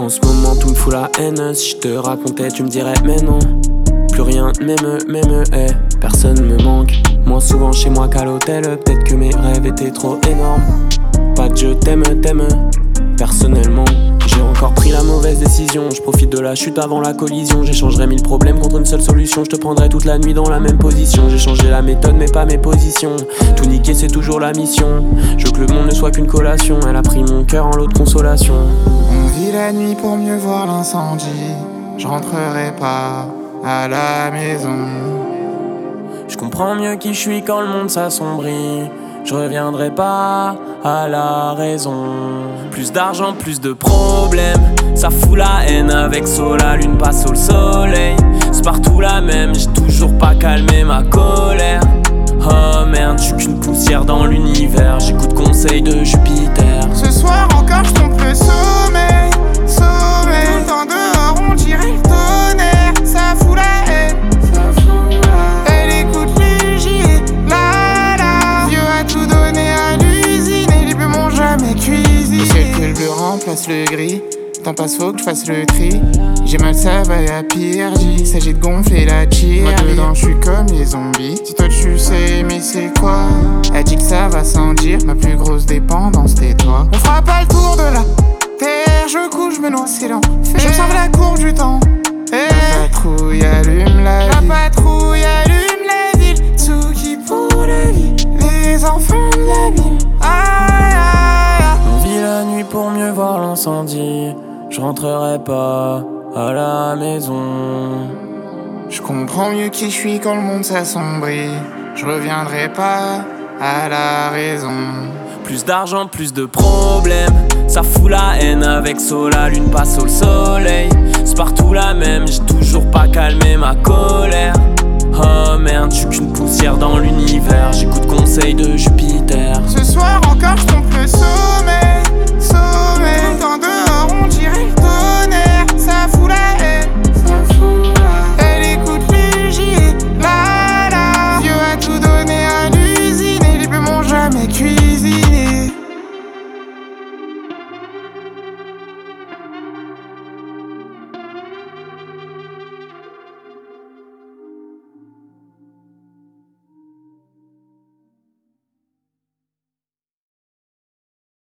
En ce moment tout me fout la haine. Si je te racontais tu me dirais mais non. Plus rien m'aime, personne me manque. Moins souvent chez moi qu'à l'hôtel. Peut-être que mes rêves étaient trop énormes. Pas de je t'aime, personnellement. J'ai encore pris la mauvaise décision. Je profite de la chute avant la collision. J'échangerai 1000 problèmes contre une seule solution. Je te prendrai toute la nuit dans la même position. J'ai changé la méthode mais pas mes positions. Tout niquer c'est toujours la mission. Je veux que le monde ne soit qu'une collation. Elle a pris mon cœur en lot de consolation. On vit la nuit pour mieux voir l'incendie. Je rentrerai pas à la maison. Je comprends mieux qui je suis quand le monde s'assombrit. Je reviendrai pas à la raison. Plus d'argent, plus de problèmes. Ça fout la haine avec Sol, la lune passe au soleil. C'est partout la même, j'ai toujours pas calmé ma colère. Oh merde, je suis qu'une poussière dans l'univers. J'écoute conseil de Jupiter. Ce soir encore je trompe le sommeil. Sommeil, dans dehors on dirait le tonnerre. Ça fout la haine. Elle écoute le gilet. Vieux a tout donné à l'usine et les bleus m'ont jamais cuisiné. Au ciel que le bleu remplace le gris. Temps passe, faut que je fasse le tri. J'ai mal, ça va à pire. Il s'agit de gonfler la cheer. Moi dedans, je suis comme les zombies. Si toi tu sais, mais c'est quoi? Elle dit que ça va sans dire. Ma plus grosse dépendance, t'es toi. On fera pas le tour de la terre. Je couche, je me noie, c'est l'enfer. J'observe la courbe du temps. La patrouille allume la ville. La patrouille allume la ville. Tsuki pour la vie. Les enfants de la ville. On vit la nuit pour mieux voir l'incendie. Je rentrerai pas à la maison. Je comprends mieux qui je suis quand le monde s'assombrit. Je reviendrai pas à la raison. Plus d'argent, plus de problèmes. Ça fout la haine avec Sol, la lune passe au soleil. C'est partout la même, j'ai toujours pas calmé ma colère. Oh merde, je suis qu'une poussière dans l'univers. J'écoute conseil de Jupiter.